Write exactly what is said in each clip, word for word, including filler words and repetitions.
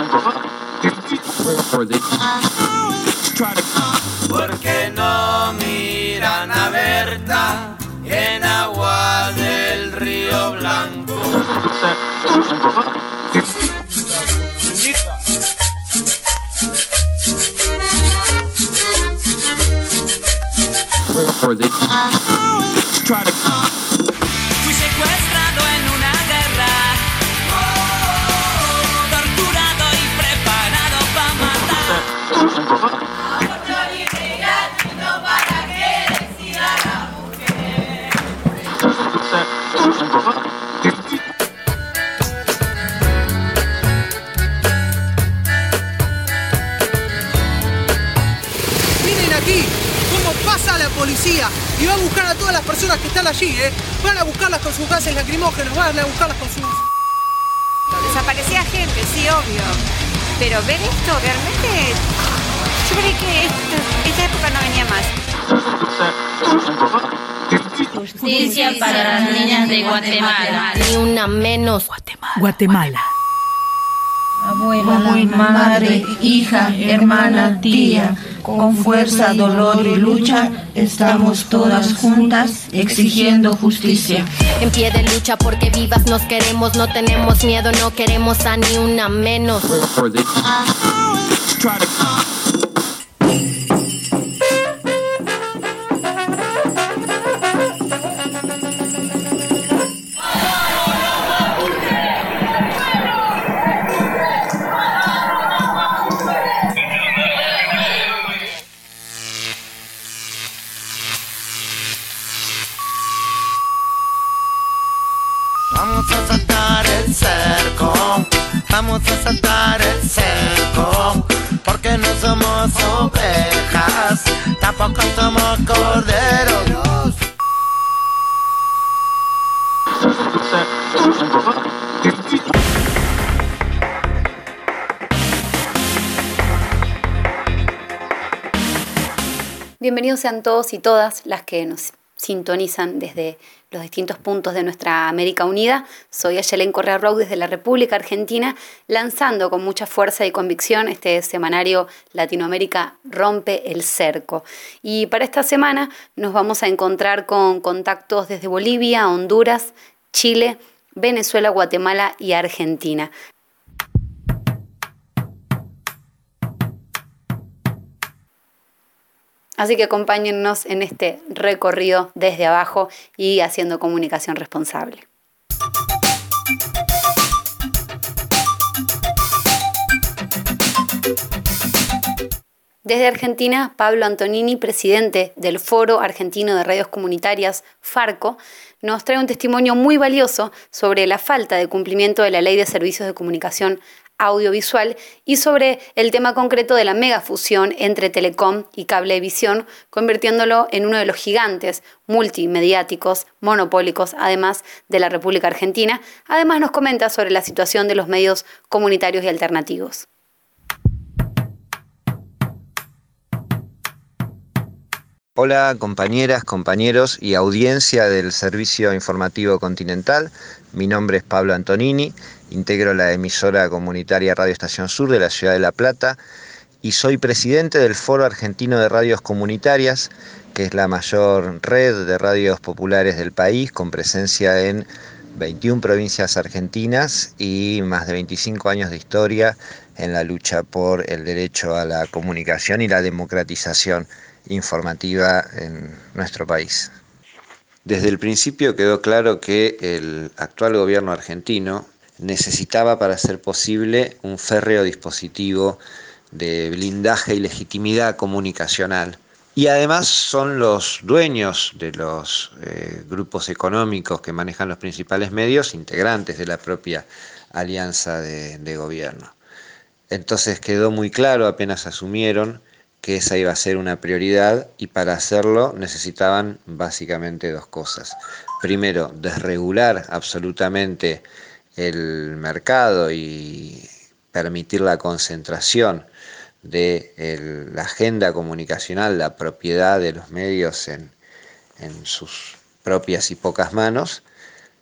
¿Por qué no miran a Berta en agua del Río Blanco? Fui secuestrado en una guerra, torturado y preparado para matar. No para que decida la mujer. Miren aquí cómo pasa la policía y va a buscar a todas las personas que están allí, ¿eh? Van a buscarlas con sus gases lacrimógenos, van a buscarlas con sus... Desaparecía gente, sí, obvio. Pero ver esto, realmente... Yo creí que esto, esta época no venía más. Justicia para las niñas de Guatemala. Ni una menos. Guatemala. Guatemala. Abuela, Abuela, madre, hija, hermana, tía, con fuerza, dolor y lucha, estamos todas juntas exigiendo justicia. En pie de lucha porque vivas nos queremos, no tenemos miedo, no queremos a ni una menos. Vamos a saltar el cerco, vamos a saltar el cerco, porque no somos ovejas, tampoco somos corderos. Bienvenidos sean todos y todas las que nos sintonizan desde los distintos puntos de nuestra América Unida. Soy Ayelen Correa Roux desde la República Argentina, lanzando con mucha fuerza y convicción este semanario Latinoamérica Rompe el Cerco. Y para esta semana nos vamos a encontrar con contactos desde Bolivia, Honduras, Chile, Venezuela, Guatemala y Argentina. Así que acompáñennos en este recorrido desde abajo y haciendo comunicación responsable. Desde Argentina, Pablo Antonini, presidente del Foro Argentino de Radios Comunitarias, FARCO, nos trae un testimonio muy valioso sobre la falta de cumplimiento de la Ley de Servicios de Comunicación Audiovisual y sobre el tema concreto de la megafusión entre Telecom y Cablevisión, convirtiéndolo en uno de los gigantes multimediáticos monopólicos, además de la República Argentina. Además nos comenta sobre la situación de los medios comunitarios y alternativos. Hola compañeras, compañeros y audiencia del Servicio Informativo Continental. Mi nombre es Pablo Antonini, integro la emisora comunitaria Radio Estación Sur de la ciudad de La Plata y soy presidente del Foro Argentino de Radios Comunitarias, que es la mayor red de radios populares del país, con presencia en veintiuna provincias argentinas y más de veinticinco años de historia en la lucha por el derecho a la comunicación y la democratización informativa en nuestro país. Desde el principio quedó claro que el actual gobierno argentino necesitaba para ser posible un férreo dispositivo de blindaje y legitimidad comunicacional. Y además son los dueños de los eh, grupos económicos que manejan los principales medios, integrantes de la propia alianza de, de gobierno. Entonces quedó muy claro, apenas asumieron, que esa iba a ser una prioridad y para hacerlo necesitaban básicamente dos cosas. Primero, desregular absolutamente el mercado y permitir la concentración de el, la agenda comunicacional, la propiedad de los medios en, en sus propias y pocas manos.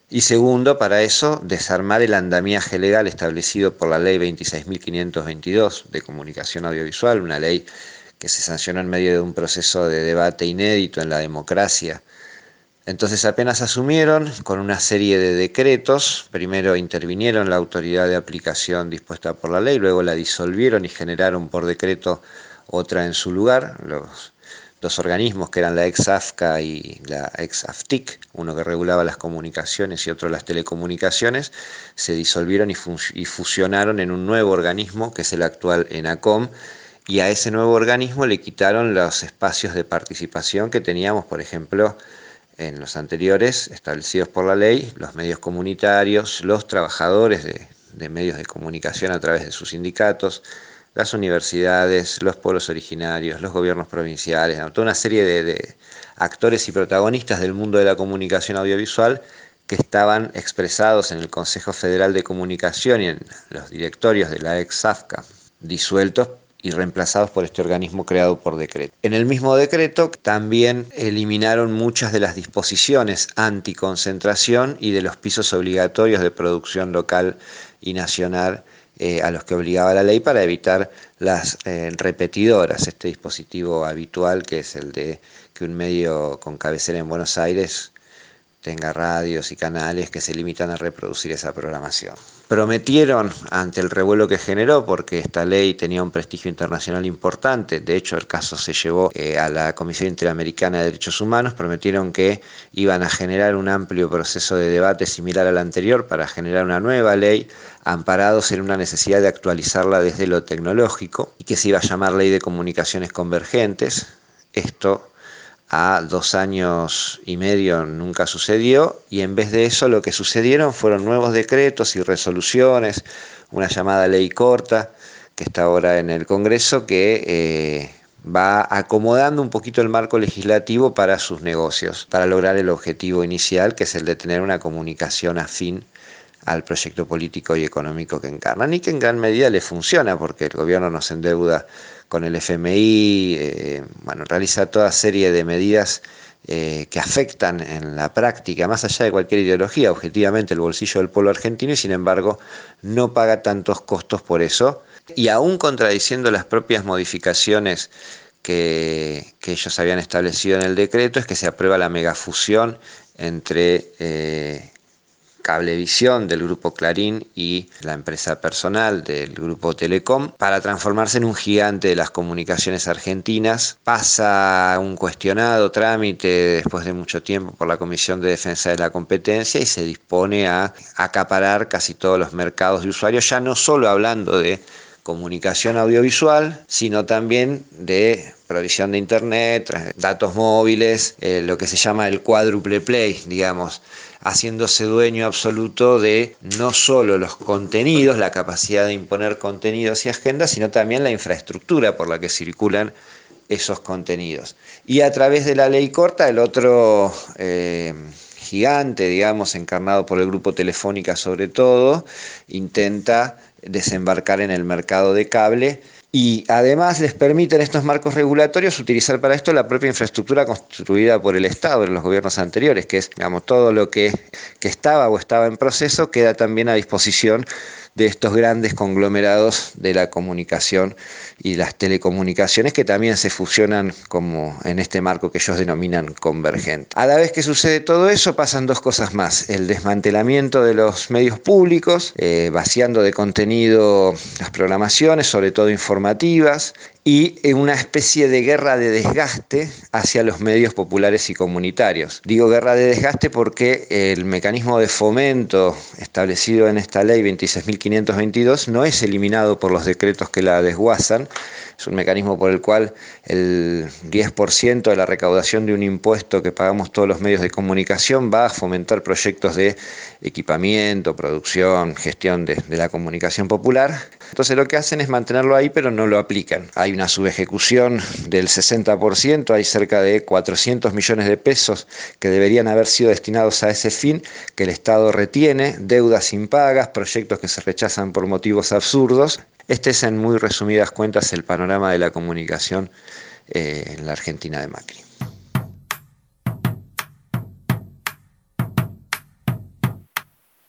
Y segundo, para eso, desarmar el andamiaje legal establecido por la ley veintiséis mil quinientos veintidós de comunicación audiovisual, una ley que se sancionó en medio de un proceso de debate inédito en la democracia. Entonces apenas asumieron con una serie de decretos, primero intervinieron la autoridad de aplicación dispuesta por la ley, luego la disolvieron y generaron por decreto otra en su lugar, los dos organismos que eran la ex AFCA y la ex AFTIC, uno que regulaba las comunicaciones y otro las telecomunicaciones, se disolvieron y, fus- y fusionaron en un nuevo organismo que es el actual ENACOM, y a ese nuevo organismo le quitaron los espacios de participación que teníamos, por ejemplo, en los anteriores establecidos por la ley, los medios comunitarios, los trabajadores de, de medios de comunicación a través de sus sindicatos, las universidades, los pueblos originarios, los gobiernos provinciales, ¿no? Toda una serie de, de actores y protagonistas del mundo de la comunicación audiovisual que estaban expresados en el Consejo Federal de Comunicación y en los directorios de la ex AFCA, disueltos y reemplazados por este organismo creado por decreto. En el mismo decreto también eliminaron muchas de las disposiciones anticoncentración y de los pisos obligatorios de producción local y nacional eh, a los que obligaba la ley para evitar las eh, repetidoras, este dispositivo habitual que es el de que un medio con cabecera en Buenos Aires tenga radios y canales que se limitan a reproducir esa programación. Prometieron, ante el revuelo que generó, porque esta ley tenía un prestigio internacional importante, de hecho el caso se llevó eh, a la Comisión Interamericana de Derechos Humanos, prometieron que iban a generar un amplio proceso de debate similar al anterior para generar una nueva ley, amparados en una necesidad de actualizarla desde lo tecnológico, y que se iba a llamar Ley de Comunicaciones Convergentes. Esto a dos años y medio nunca sucedió, y en vez de eso lo que sucedieron fueron nuevos decretos y resoluciones, una llamada ley corta que está ahora en el Congreso, que eh, va acomodando un poquito el marco legislativo para sus negocios, para lograr el objetivo inicial, que es el de tener una comunicación afín al proyecto político y económico que encarnan, y que en gran medida le funciona, porque el gobierno nos endeuda con el F M I, eh, bueno, realiza toda serie de medidas eh, que afectan en la práctica, más allá de cualquier ideología, objetivamente el bolsillo del pueblo argentino, y sin embargo no paga tantos costos por eso, y aún contradiciendo las propias modificaciones que, que ellos habían establecido en el decreto, es que se aprueba la megafusión entre eh, Cablevisión del grupo Clarín y la empresa personal del grupo Telecom para transformarse en un gigante de las comunicaciones argentinas. Pasa un cuestionado trámite después de mucho tiempo por la Comisión de Defensa de la Competencia y se dispone a acaparar casi todos los mercados de usuarios, ya no solo hablando de comunicación audiovisual, sino también de provisión de internet, datos móviles, eh, lo que se llama el cuádruple play, digamos, haciéndose dueño absoluto de no solo los contenidos, la capacidad de imponer contenidos y agendas, sino también la infraestructura por la que circulan esos contenidos. Y a través de la ley corta, el otro eh, gigante, digamos, encarnado por el grupo Telefónica sobre todo, intenta desembarcar en el mercado de cable, y además les permiten estos marcos regulatorios utilizar para esto la propia infraestructura construida por el Estado en los gobiernos anteriores, que es, digamos, todo lo que, que estaba o estaba en proceso queda también a disposición de estos grandes conglomerados de la comunicación y las telecomunicaciones, que también se fusionan como en este marco que ellos denominan convergente. A la vez que sucede todo eso, pasan dos cosas más: el desmantelamiento de los medios públicos, eh, vaciando de contenido las programaciones, sobre todo informativas, y una especie de guerra de desgaste hacia los medios populares y comunitarios. Digo guerra de desgaste porque el mecanismo de fomento establecido en esta ley veintiséis mil quinientos veintidós no es eliminado por los decretos que la desguazan. Es un mecanismo por el cual el diez por ciento de la recaudación de un impuesto que pagamos todos los medios de comunicación va a fomentar proyectos de equipamiento, producción, gestión de, de la comunicación popular. Entonces lo que hacen es mantenerlo ahí, pero no lo aplican. Hay una subejecución del sesenta por ciento, hay cerca de cuatrocientos millones de pesos que deberían haber sido destinados a ese fin, que el Estado retiene, deudas impagas, proyectos que se rechazan por motivos absurdos. Este es, en muy resumidas cuentas, el panorama de la comunicación eh, en la Argentina de Macri.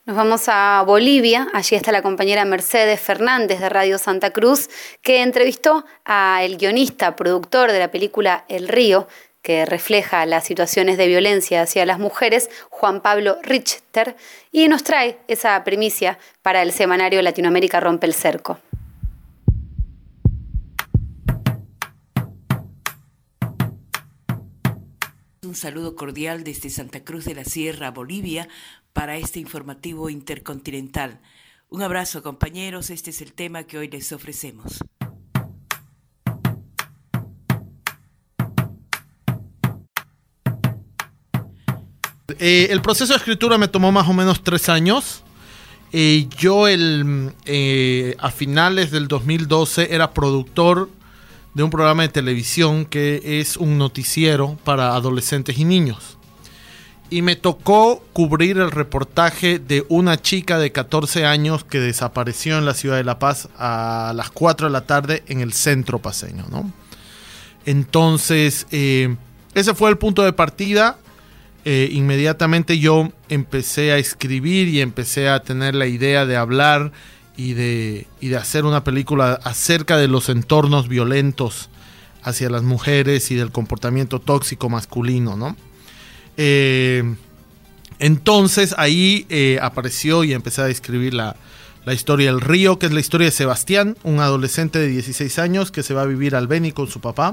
Nos vamos a Bolivia, allí está la compañera Mercedes Fernández de Radio Santa Cruz, que entrevistó al guionista, productor de la película El Río, que refleja las situaciones de violencia hacia las mujeres, Juan Pablo Richter, y nos trae esa primicia para el semanario Latinoamérica Rompe el Cerco. Un saludo cordial desde Santa Cruz de la Sierra, Bolivia, para este informativo intercontinental. Un abrazo, compañeros, este es el tema que hoy les ofrecemos. Eh, el proceso de escritura me tomó más o menos tres años. Eh, yo el, eh, a finales del dos mil doce era productor de un programa de televisión que es un noticiero para adolescentes y niños. Y me tocó cubrir el reportaje de una chica de catorce años que desapareció en la ciudad de La Paz a las cuatro de la tarde en el centro paceño, ¿no? Entonces, eh, ese fue el punto de partida. Eh, inmediatamente yo empecé a escribir y empecé a tener la idea de hablar y de, y de hacer una película acerca de los entornos violentos hacia las mujeres y del comportamiento tóxico masculino, ¿no? Eh, entonces ahí eh, apareció y empecé a escribir la, la historia del Río, que es la historia de Sebastián, un adolescente de dieciséis años que se va a vivir al Beni con su papá.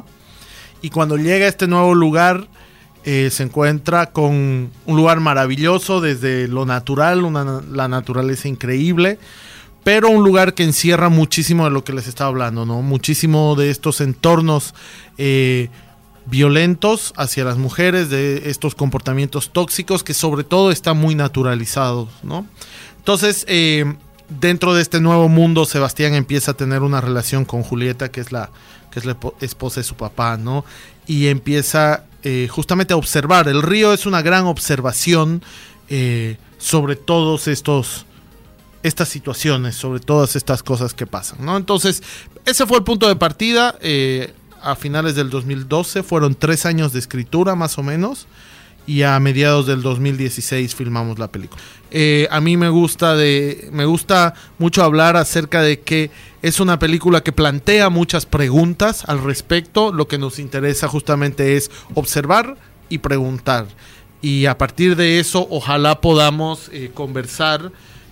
Y cuando llega a este nuevo lugar, eh, se encuentra con un lugar maravilloso desde lo natural, una, la naturaleza increíble, pero un lugar que encierra muchísimo de lo que les estaba hablando, ¿no? Muchísimo de estos entornos eh, violentos hacia las mujeres, de estos comportamientos tóxicos que sobre todo están muy naturalizados, ¿no? Entonces, eh, dentro de este nuevo mundo, Sebastián empieza a tener una relación con Julieta, que es la, que es la esposa de su papá, ¿no? Y empieza eh, justamente a observar. El Río es una gran observación eh, sobre todos estos... estas situaciones, sobre todas estas cosas que pasan, ¿no? Entonces, ese fue el punto de partida. Eh, a finales del dos mil doce fueron tres años de escritura más o menos, y a mediados del dos mil dieciséis filmamos la película. Eh, a mí me gusta de, me gusta mucho hablar acerca de que es una película que plantea muchas preguntas al respecto. Lo que nos interesa justamente es observar y preguntar, y a partir de eso ojalá podamos eh, conversar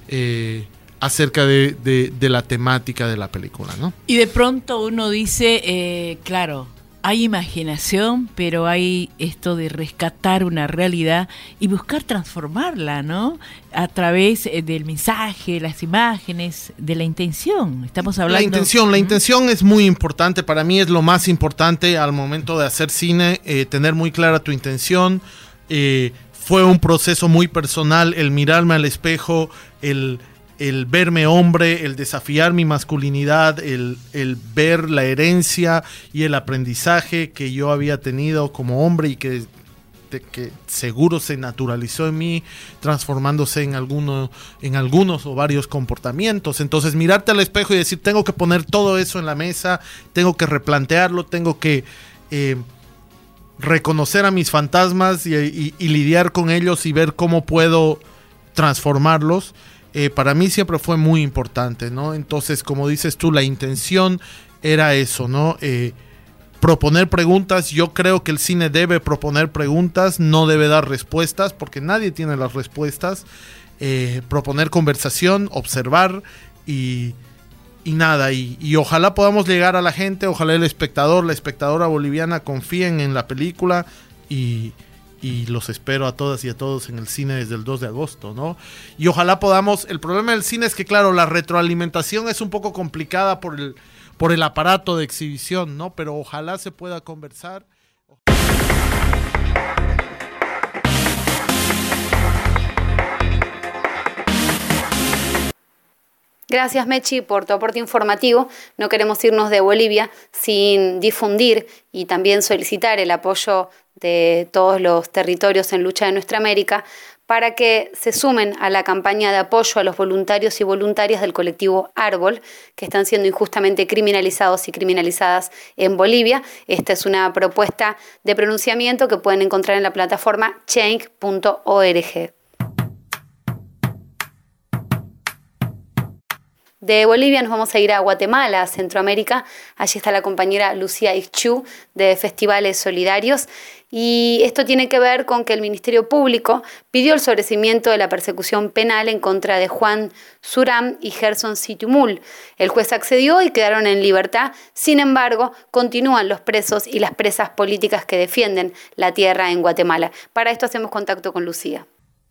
Eh, acerca de, de, de la temática de la película, ¿no? Y de pronto uno dice, eh, claro, hay imaginación, pero hay esto de rescatar una realidad y buscar transformarla, ¿no? A través eh, del mensaje, las imágenes, de la intención. Estamos hablando... La intención, la intención es muy importante. Para mí es lo más importante al momento de hacer cine, eh, tener muy clara tu intención. Eh, fue un proceso muy personal el mirarme al espejo, el, el verme hombre, el desafiar mi masculinidad, el, el ver la herencia y el aprendizaje que yo había tenido como hombre y que, de, que seguro se naturalizó en mí, transformándose en, alguno, en algunos o varios comportamientos. Entonces mirarte al espejo y decir, tengo que poner todo eso en la mesa, tengo que replantearlo, tengo que... Eh, reconocer a mis fantasmas y, y, y lidiar con ellos y ver cómo puedo transformarlos, eh, para mí siempre fue muy importante, ¿no? Entonces, como dices tú, la intención era eso, ¿no? Eh, proponer preguntas. Yo creo que el cine debe proponer preguntas, no debe dar respuestas, porque nadie tiene las respuestas. Eh, proponer conversación, observar y... Y nada, y, y ojalá podamos llegar a la gente, ojalá el espectador, la espectadora boliviana confíen en la película y, y los espero a todas y a todos en el cine desde el dos de agosto, ¿no? Y ojalá podamos, el problema del cine es que claro, la retroalimentación es un poco complicada por el, por el aparato de exhibición, ¿no? Pero ojalá se pueda conversar. Gracias, Mechi, por tu aporte informativo. No queremos irnos de Bolivia sin difundir y también solicitar el apoyo de todos los territorios en lucha de nuestra América para que se sumen a la campaña de apoyo a los voluntarios y voluntarias del colectivo Árbol, que están siendo injustamente criminalizados y criminalizadas en Bolivia. Esta es una propuesta de pronunciamiento que pueden encontrar en la plataforma change punto org. De Bolivia nos vamos a ir a Guatemala, Centroamérica. Allí está la compañera Lucía Ixchú de Festivales Solidarios. Y esto tiene que ver con que el Ministerio Público pidió el sobreseimiento de la persecución penal en contra de Juan Suram y Gerson Situmul. El juez accedió y quedaron en libertad. Sin embargo, continúan los presos y las presas políticas que defienden la tierra en Guatemala. Para esto hacemos contacto con Lucía.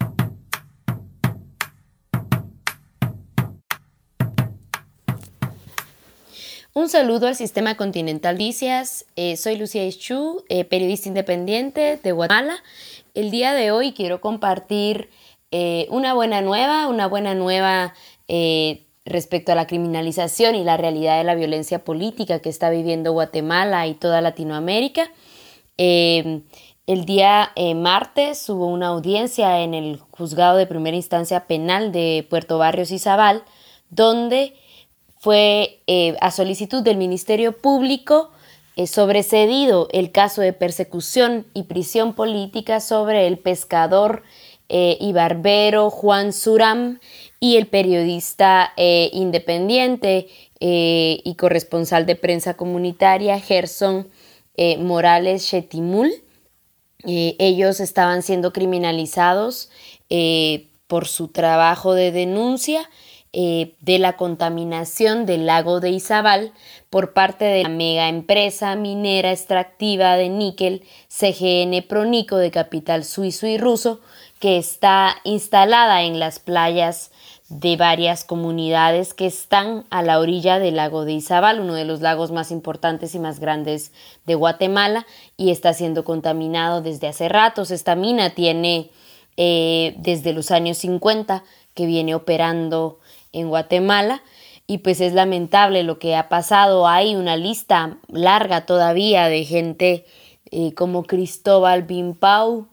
Un saludo al Sistema Continental Noticias. Eh, soy Lucía Ixchú, eh, periodista independiente de Guatemala. El día de hoy quiero compartir eh, una buena nueva, una buena nueva eh, respecto a la criminalización y la realidad de la violencia política que está viviendo Guatemala y toda Latinoamérica. Eh, el día eh, martes hubo una audiencia en el Juzgado de Primera Instancia Penal de Puerto Barrios Izabal, donde fue eh, a solicitud del Ministerio Público eh, sobrecedido el caso de persecución y prisión política sobre el pescador eh, y barbero Juan Suram y el periodista eh, independiente eh, y corresponsal de prensa comunitaria Gerson eh, Morales Chetimul. Eh, ellos estaban siendo criminalizados eh, por su trabajo de denuncia Eh, de la contaminación del lago de Izabal por parte de la mega empresa minera extractiva de níquel C G N Pronico de capital suizo y ruso, que está instalada en las playas de varias comunidades que están a la orilla del lago de Izabal, uno de los lagos más importantes y más grandes de Guatemala, y está siendo contaminado desde hace ratos. Esta mina tiene eh, desde los años cincuenta que viene operando en Guatemala, y pues es lamentable lo que ha pasado. Hay una lista larga todavía de gente eh, como Cristóbal Bimpau,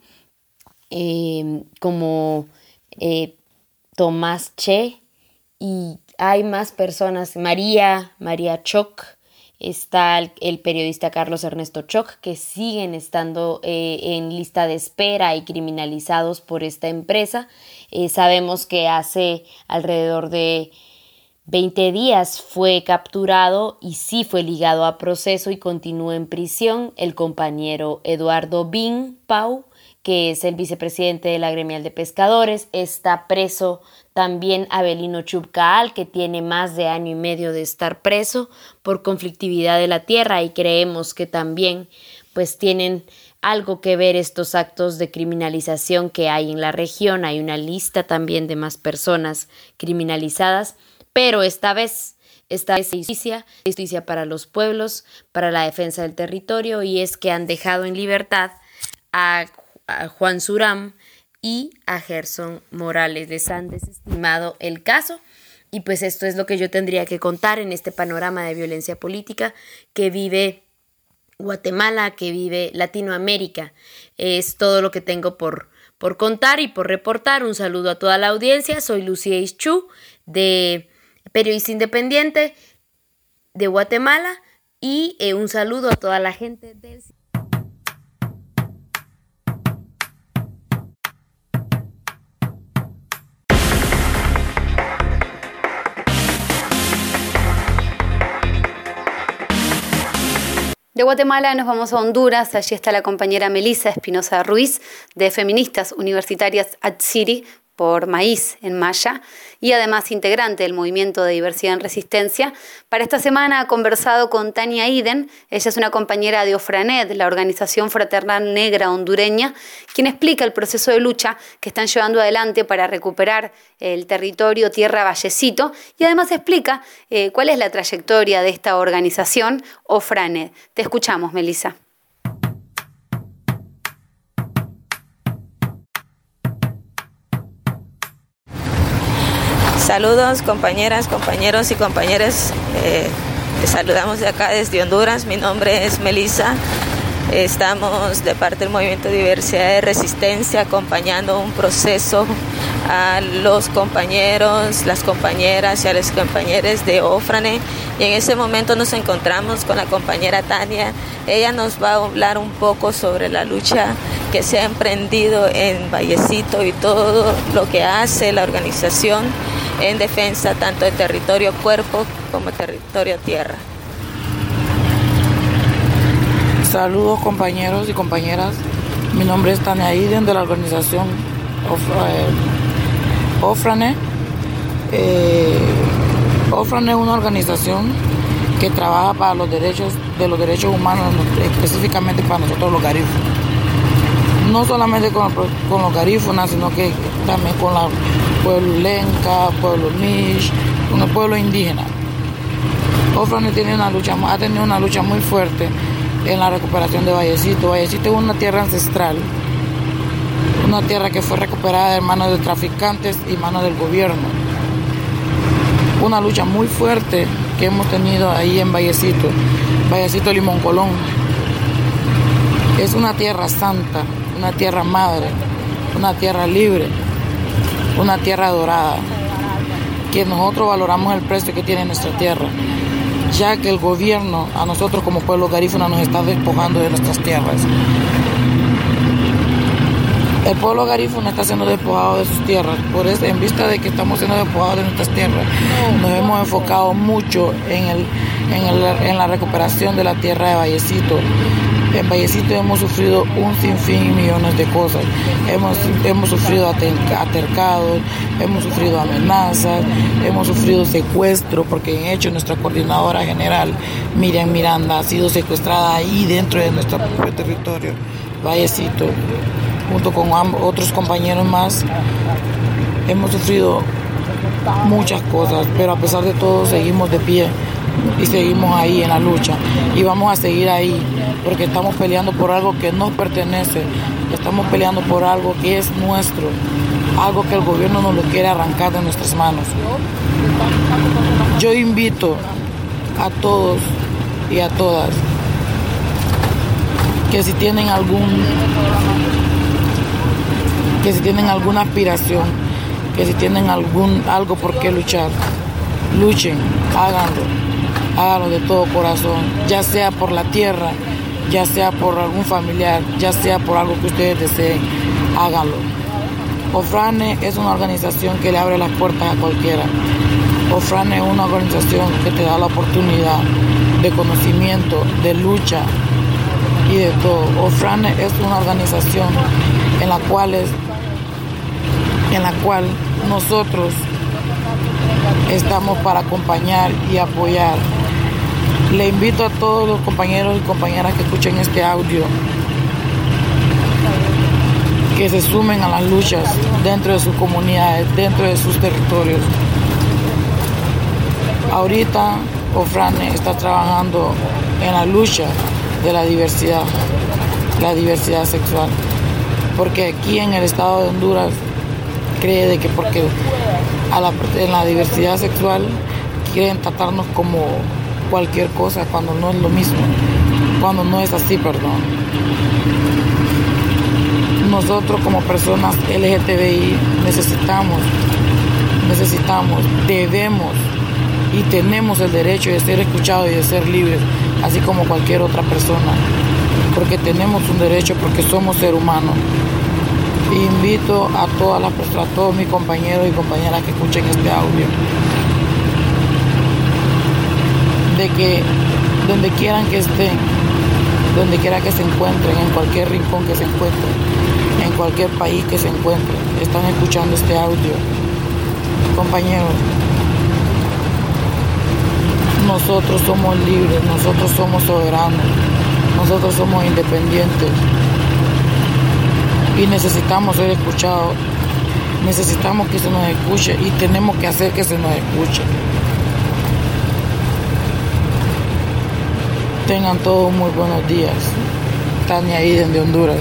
eh, como eh, Tomás Che, y hay más personas, María, María Choc, está el, el periodista Carlos Ernesto Choc, que siguen estando eh, en lista de espera y criminalizados por esta empresa. Eh, sabemos que hace alrededor de veinte días fue capturado y sí fue ligado a proceso y continúa en prisión el compañero Eduardo Bimpau, que es el vicepresidente de la Gremial de Pescadores. Está preso también Abelino Chubcaal, que tiene más de año y medio de estar preso por conflictividad de la tierra, y creemos que también pues tienen algo que ver estos actos de criminalización que hay en la región. Hay una lista también de más personas criminalizadas, pero esta vez, esta vez justicia, justicia para los pueblos, para la defensa del territorio, y es que han dejado en libertad a, a Juan Suram y a Gerson Morales. Les han desestimado el caso, y pues esto es lo que yo tendría que contar en este panorama de violencia política que vive Guatemala, que vive Latinoamérica. Es todo lo que tengo por, por contar y por reportar. Un saludo a toda la audiencia. Soy Lucía Ixchú, de periodista independiente de Guatemala, y eh, un saludo a toda la gente del... De Guatemala nos vamos a Honduras. Allí está la compañera Melissa Espinosa Ruiz, de Feministas Universitarias Atsiri por Maíz en Maya, y además integrante del Movimiento de Diversidad en Resistencia. Para esta semana ha conversado con Tania Iden. Ella es una compañera de OFRANED, la Organización Fraternal Negra Hondureña, quien explica el proceso de lucha que están llevando adelante para recuperar el territorio Tierra Vallecito, y además explica eh, cuál es la trayectoria de esta organización OFRANED. Te escuchamos, Melissa. Saludos compañeras, compañeros y compañeras, eh, les saludamos de acá desde Honduras. Mi nombre es Melissa, estamos de parte del Movimiento de Diversidad de Resistencia acompañando un proceso a los compañeros, las compañeras y a los compañeros de OFRANED, y en ese momento nos encontramos con la compañera Tania. Ella nos va a hablar un poco sobre la lucha que se ha emprendido en Vallecito y todo lo que hace la organización en defensa tanto de territorio cuerpo como territorio tierra. Saludos compañeros y compañeras, mi nombre es Tania Aiden de la organización OFRANE. Eh, OFRANE es una organización que trabaja para los derechos de los derechos humanos, específicamente para nosotros los garífunas. No solamente con, con los garífunas, sino que también con el pueblo lenca, pueblo mish, con el pueblo indígena. OFRANE tiene una lucha, ha tenido una lucha muy fuerte en la recuperación de Vallecito. Vallecito es una tierra ancestral, una tierra que fue recuperada de manos de traficantes y manos del gobierno. Una lucha muy fuerte que hemos tenido ahí en Vallecito, Vallecito Limón Colón. Es una tierra santa, una tierra madre, una tierra libre, una tierra dorada, que nosotros valoramos el precio que tiene nuestra tierra, ya que el gobierno a nosotros como pueblo garífuna nos está despojando de nuestras tierras. El pueblo garífuna está siendo despojado de sus tierras. Por eso, en vista de que estamos siendo despojados de nuestras tierras, nos hemos enfocado mucho en, el, en, el, en la recuperación de la tierra de Vallecito. En Vallecito hemos sufrido un sinfín y millones de cosas. Hemos, hemos sufrido atercados, hemos sufrido amenazas, hemos sufrido secuestro, porque en hecho nuestra coordinadora general, Miriam Miranda, ha sido secuestrada ahí dentro de nuestro propio territorio, Vallecito. Junto con otros compañeros más, hemos sufrido muchas cosas, pero a pesar de todo seguimos de pie y seguimos ahí en la lucha y vamos a seguir ahí porque estamos peleando por algo que nos pertenece, estamos peleando por algo que es nuestro, algo que el gobierno nos lo quiere arrancar de nuestras manos. Yo invito a todos y a todas que si tienen algún que si tienen alguna aspiración, que si tienen algún algo por qué luchar, luchen, háganlo, háganlo de todo corazón, ya sea por la tierra, ya sea por algún familiar, ya sea por algo que ustedes deseen, háganlo. OFRANE es una organización que le abre las puertas a cualquiera. OFRANE es una organización que te da la oportunidad de conocimiento, de lucha y de todo. OFRANE es una organización en la cual es en la cual nosotros estamos para acompañar y apoyar. Le invito a todos los compañeros y compañeras que escuchen este audio que se sumen a las luchas dentro de sus comunidades, dentro de sus territorios. Ahorita OFRANE está trabajando en la lucha de la diversidad, la diversidad sexual, porque aquí en el estado de Honduras cree de que porque a la, en la diversidad sexual quieren tratarnos como cualquier cosa cuando no es lo mismo, cuando no es así, perdón. Nosotros como personas L G T B I necesitamos, necesitamos, debemos y tenemos el derecho de ser escuchados y de ser libres, así como cualquier otra persona, porque tenemos un derecho, porque somos seres humanos. Invito a todas las personas, a todos mis compañeros y compañeras que escuchen este audio, de que donde quieran que estén, donde quiera que se encuentren, en cualquier rincón que se encuentren, en cualquier país que se encuentren, están escuchando este audio. Compañeros, nosotros somos libres, nosotros somos soberanos, nosotros somos independientes y necesitamos ser escuchados, necesitamos que se nos escuche y tenemos que hacer que se nos escuche. Tengan todos muy buenos días. Tania Aiden de Honduras.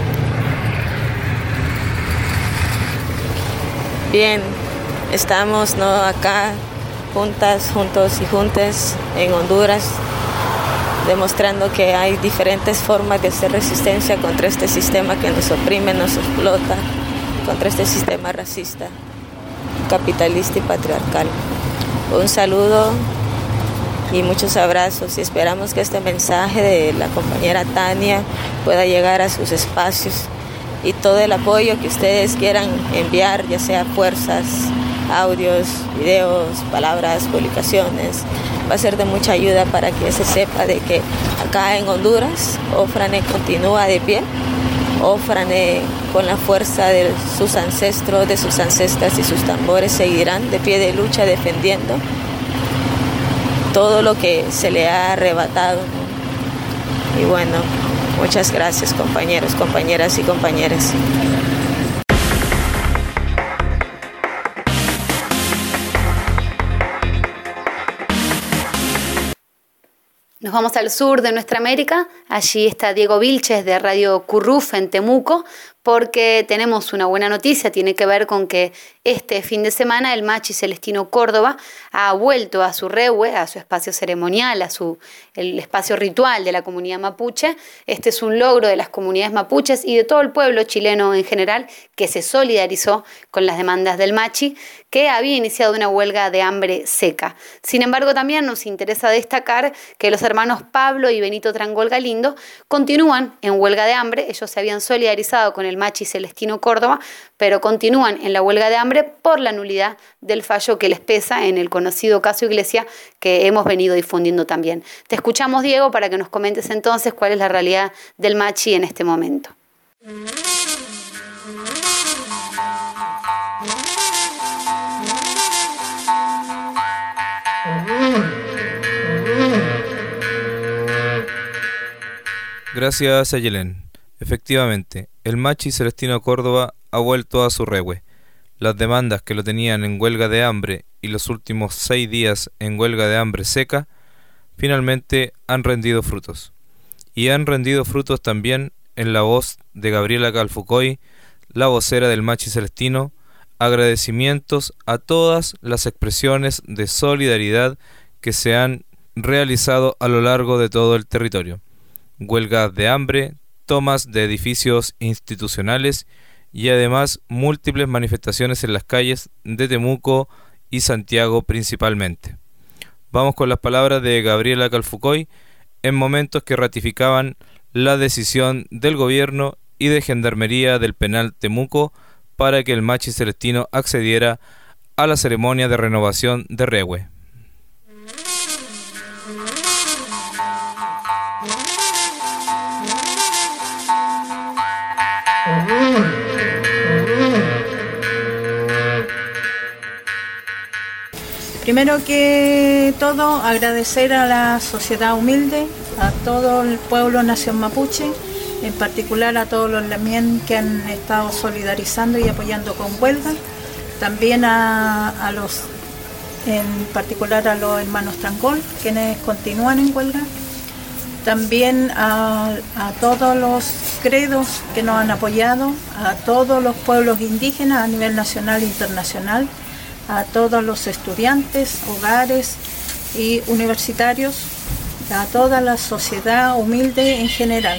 Bien, estamos ¿no? acá juntas, juntos y juntas en Honduras, demostrando que hay diferentes formas de hacer resistencia contra este sistema que nos oprime, nos explota, contra este sistema racista, capitalista y patriarcal. Un saludo y muchos abrazos, y esperamos que este mensaje de la compañera Tania pueda llegar a sus espacios y todo el apoyo que ustedes quieran enviar, ya sea fuerzas, audios, videos, palabras, publicaciones, va a ser de mucha ayuda para que se sepa de que acá en Honduras Ofrane continúa de pie. Ofrane, con la fuerza de sus ancestros, de sus ancestras y sus tambores, seguirán de pie de lucha defendiendo todo lo que se le ha arrebatado, ¿no? Y bueno, muchas gracias, compañeros, compañeras y compañeras. Nos vamos al sur de nuestra América. Allí está Diego Vilches de Radio Curruf en Temuco, porque tenemos una buena noticia. Tiene que ver con que este fin de semana el Machi Celestino Córdoba ha vuelto a su rehue, a su espacio ceremonial, a su el espacio ritual de la comunidad mapuche. Este es un logro de las comunidades mapuches y de todo el pueblo chileno en general, que se solidarizó con las demandas del Machi, que había iniciado una huelga de hambre seca. Sin embargo, también nos interesa destacar que los hermanos Pablo y Benito Trangol Galindo continúan en huelga de hambre. Ellos se habían solidarizado con el Machi Celestino Córdoba, pero continúan en la huelga de hambre por la nulidad del fallo que les pesa en el conocido caso Iglesia, que hemos venido difundiendo también. Te escuchamos, Diego, para que nos comentes entonces cuál es la realidad del Machi en este momento. Gracias, Ayelén. Efectivamente, el Machi Celestino Córdoba ha vuelto a su rehue. Las demandas que lo tenían en huelga de hambre y los últimos seis días en huelga de hambre seca, finalmente han rendido frutos. Y han rendido frutos también en la voz de Gabriela Calfucoy, la vocera del Machi Celestino, agradecimientos a todas las expresiones de solidaridad que se han realizado a lo largo de todo el territorio. Huelgas de hambre, tomas de edificios institucionales y además múltiples manifestaciones en las calles de Temuco y Santiago principalmente. Vamos con las palabras de Gabriela Calfucoy en momentos que ratificaban la decisión del gobierno y de Gendarmería del Penal Temuco para que el Machi Celestino accediera a la ceremonia de renovación de rehue. Primero que todo, agradecer a la sociedad humilde, a todo el pueblo nación mapuche, en particular a todos los lamien que han estado solidarizando y apoyando con huelga, también a, a los, en particular a los hermanos Trangol, quienes continúan en huelga, también a, a todos los credos que nos han apoyado, a todos los pueblos indígenas a nivel nacional e internacional, a todos los estudiantes, hogares y universitarios, a toda la sociedad humilde en general.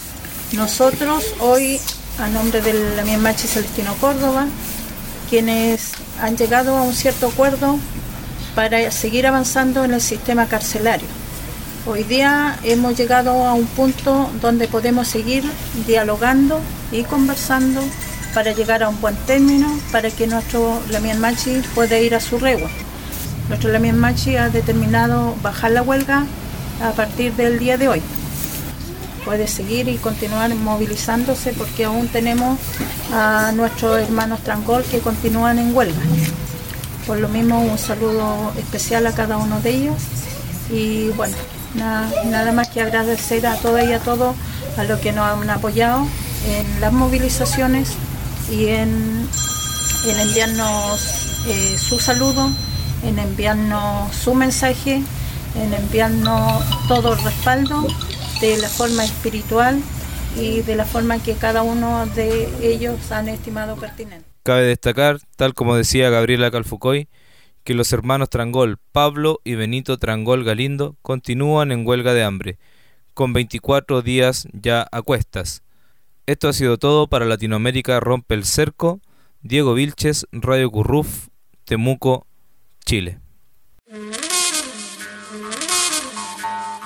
Nosotros hoy, a nombre del Lamien Machi Celestino Córdoba, quienes han llegado a un cierto acuerdo para seguir avanzando en el sistema carcelario. Hoy día hemos llegado a un punto donde podemos seguir dialogando y conversando para llegar a un buen término, para que nuestro Lamien Machi pueda ir a su rehue. Nuestro Lamien Machi ha determinado bajar la huelga a partir del día de hoy. Puede seguir y continuar movilizándose porque aún tenemos a nuestros hermanos Trangol que continúan en huelga. Por lo mismo, un saludo especial a cada uno de ellos y bueno, nada, nada más que agradecer a todas y a todos a los que nos han apoyado en las movilizaciones y en, en enviarnos eh, su saludo, en enviarnos su mensaje, en enviarnos todo el respaldo de la forma espiritual y de la forma que cada uno de ellos han estimado pertinente. Cabe destacar, tal como decía Gabriela Calfucoy, que los hermanos Trangol, Pablo y Benito Trangol Galindo, continúan en huelga de hambre, con veinticuatro días ya a cuestas. Esto ha sido todo para Latinoamérica Rompe el Cerco. Diego Vilches, Radio Curruf, Temuco, Chile.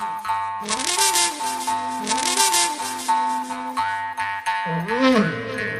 Mm-hmm.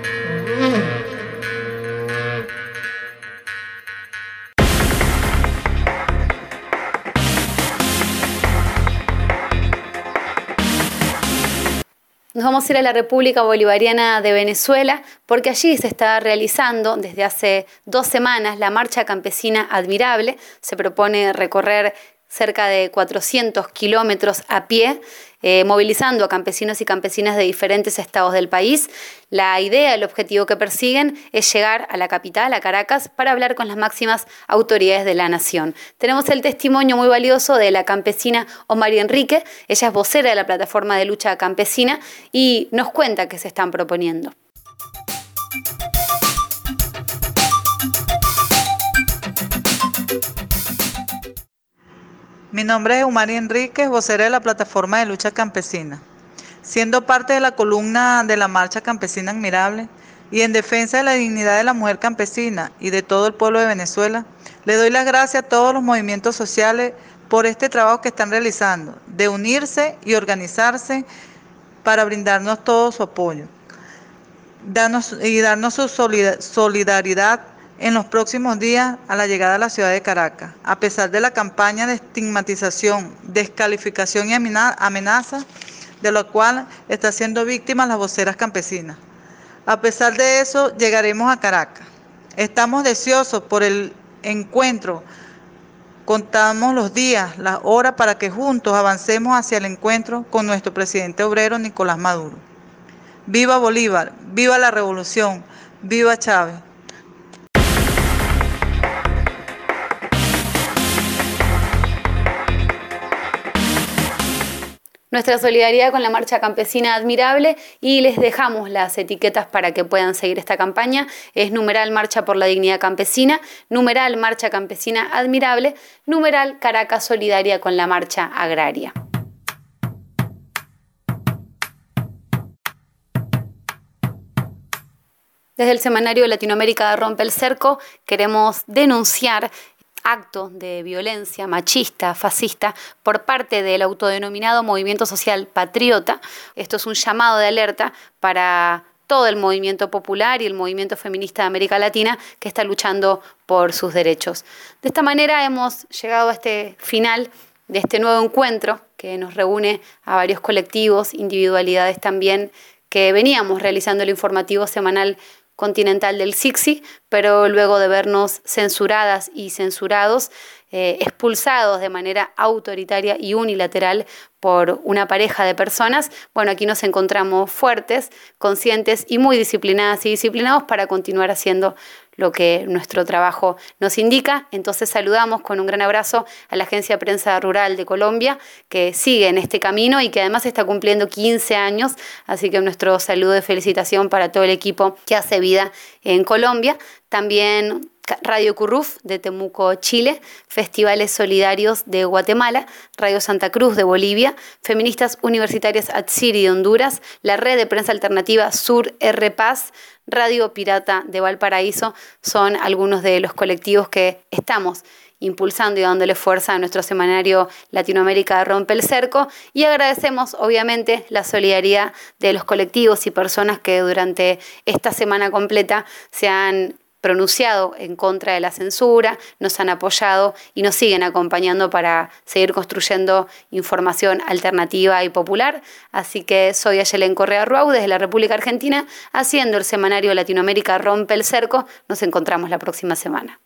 Nos vamos a ir a la República Bolivariana de Venezuela porque allí se está realizando desde hace dos semanas la Marcha Campesina Admirable. Se propone recorrer cerca de cuatrocientos kilómetros a pie, eh, movilizando a campesinos y campesinas de diferentes estados del país. La idea, el objetivo que persiguen es llegar a la capital, a Caracas, para hablar con las máximas autoridades de la nación. Tenemos el testimonio muy valioso de la campesina Omari Enrique. Ella es vocera de la plataforma de lucha campesina y nos cuenta qué se están proponiendo. Mi nombre es Omari Enríquez, vocera de la Plataforma de Lucha Campesina. Siendo parte de la columna de la Marcha Campesina Admirable y en defensa de la dignidad de la mujer campesina y de todo el pueblo de Venezuela, le doy las gracias a todos los movimientos sociales por este trabajo que están realizando, de unirse y organizarse para brindarnos todo su apoyo darnos, y darnos su solidaridad en los próximos días a la llegada a la ciudad de Caracas, a pesar de la campaña de estigmatización, descalificación y amenaza de la cual están siendo víctimas las voceras campesinas. A pesar de eso, llegaremos a Caracas. Estamos deseosos por el encuentro. Contamos los días, las horas para que juntos avancemos hacia el encuentro con nuestro presidente obrero Nicolás Maduro. ¡Viva Bolívar! ¡Viva la revolución! ¡Viva Chávez! Nuestra solidaridad con la Marcha Campesina Admirable y les dejamos las etiquetas para que puedan seguir esta campaña. Es numeral Marcha por la Dignidad Campesina, numeral Marcha Campesina Admirable, numeral Caracas Solidaria con la Marcha Agraria. Desde el semanario Latinoamérica Rompe el Cerco queremos denunciar acto de violencia machista, fascista, por parte del autodenominado Movimiento Social Patriota. Esto es un llamado de alerta para todo el movimiento popular y el movimiento feminista de América Latina que está luchando por sus derechos. De esta manera hemos llegado a este final de este nuevo encuentro que nos reúne a varios colectivos, individualidades también, que veníamos realizando el informativo semanal continental del S I C S I, pero luego de vernos censuradas y censurados, eh, expulsados de manera autoritaria y unilateral por una pareja de personas, bueno, aquí nos encontramos fuertes, conscientes y muy disciplinadas y disciplinados para continuar haciendo lo que nuestro trabajo nos indica. Entonces saludamos con un gran abrazo a la Agencia Prensa Rural de Colombia, que sigue en este camino y que además está cumpliendo quince años, así que nuestro saludo de felicitación para todo el equipo que hace vida en Colombia. También Radio Curruf de Temuco, Chile, Festivales Solidarios de Guatemala, Radio Santa Cruz de Bolivia, Feministas Universitarias Atsiri de Honduras, la Red de Prensa Alternativa Sur R Paz, Radio Pirata de Valparaíso, son algunos de los colectivos que estamos impulsando y dándole fuerza a nuestro semanario Latinoamérica Rompe el Cerco, y agradecemos obviamente la solidaridad de los colectivos y personas que durante esta semana completa se han pronunciado en contra de la censura, nos han apoyado y nos siguen acompañando para seguir construyendo información alternativa y popular. Así que soy Ayelen Correa Ruau desde la República Argentina, haciendo el semanario Latinoamérica Rompe el Cerco. Nos encontramos la próxima semana.